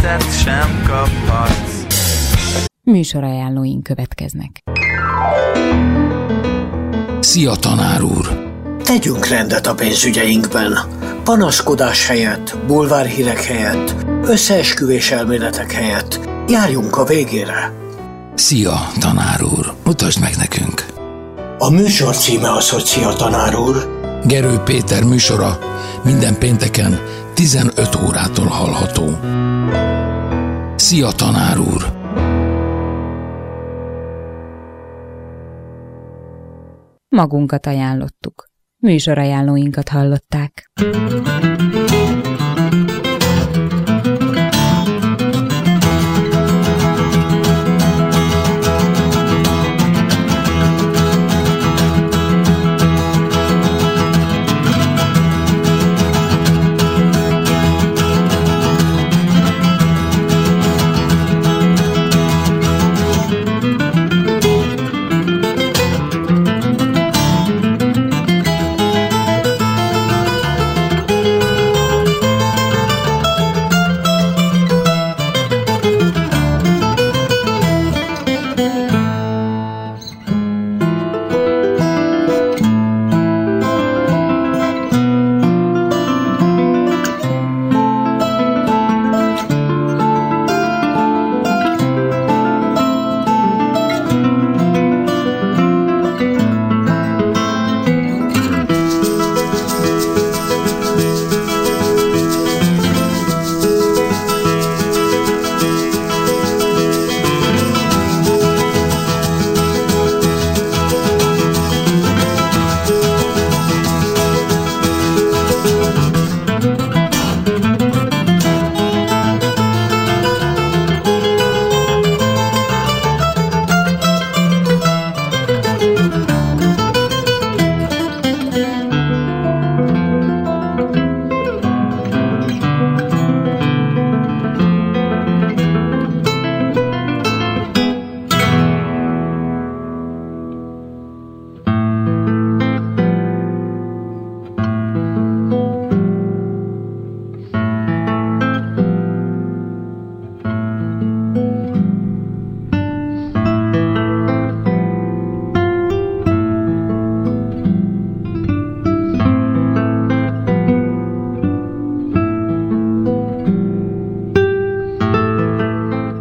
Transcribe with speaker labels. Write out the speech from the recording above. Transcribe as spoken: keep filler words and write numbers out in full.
Speaker 1: Pénzért sem kaphatsz.
Speaker 2: Műsorajánlóink következnek.
Speaker 3: Szia, tanár úr!
Speaker 4: Tegyünk rendet a pénzügyeinkben. Panaszkodás helyett, bulvárhírek helyett, összeesküvés elméletek helyett járjunk a végére.
Speaker 3: Szia, tanár úr! Mutasd meg nekünk!
Speaker 4: A műsor címe az, hogy Szia, tanár úr.
Speaker 3: Gerő Péter műsora minden pénteken tizenöt órától hallható. Szia, tanár úr!
Speaker 2: Magunkat ajánlottuk. Műsorajánlóinkat hallották.